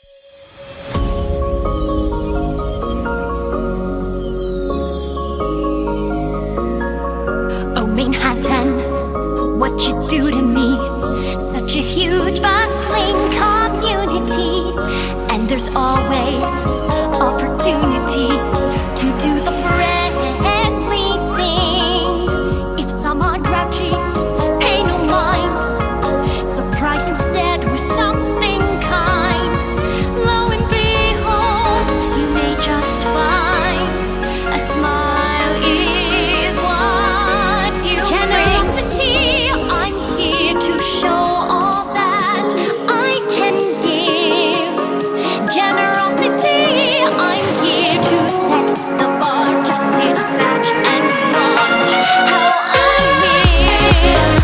Oh, Manhattan, what you do to me? Such a huge, bustling community, and there's always opportunity to do the friendly thing. If some are grouchy, pay no mind. Surprise instead with something kind. Lo and behold, you may just find a smile is what you generosity. I'm here to show all that I can give. Generosity, I'm here to set the bar. Just sit back and watch how I live.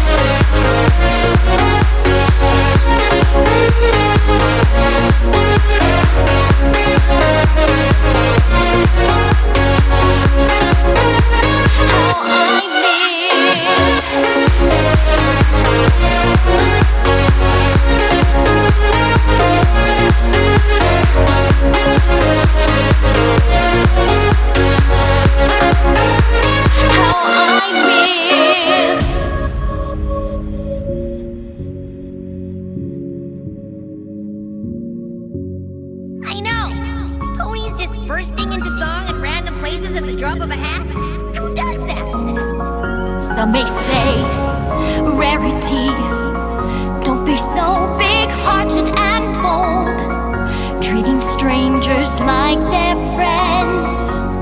I know! Ponies just bursting into song at random places at the drop of a hat? Who does that? Some may say rarity. Don't be so big-hearted and bold, treating strangers like they're friends.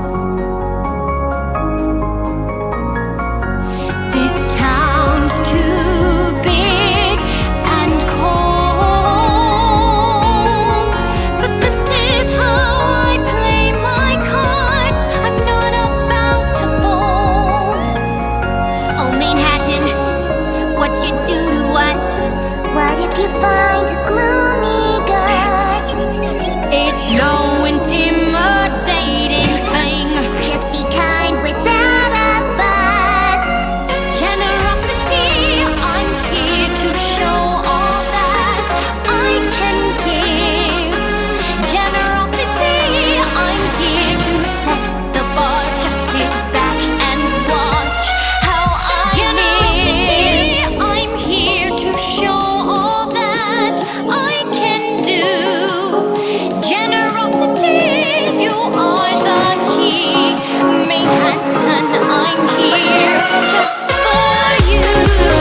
This town's too big and cold, but this is how I play my cards. I'm not about to fold. Oh, Manhattan, what you do to us? What if you find a gloomy gust? It's no intimidating thing. Just be kind without a fuss. Generosity, I'm here to show all that I can give. Generosity, I'm here to set the bar. Just sit back and watch how I Generosity, I'm here to show all that I can do. Generosity, you are the key. Manhattan, I'm here just for you.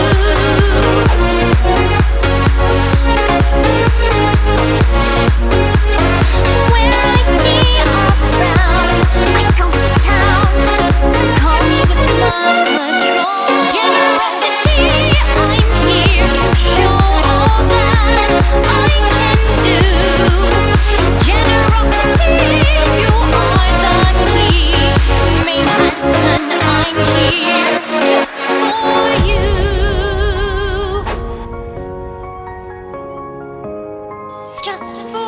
When I see a frown, I go to town. Call me the slum patrol. Generosity, I'm here to show all that I can do. Generosity, you are the key. Manhattan, I'm here just for you. Just for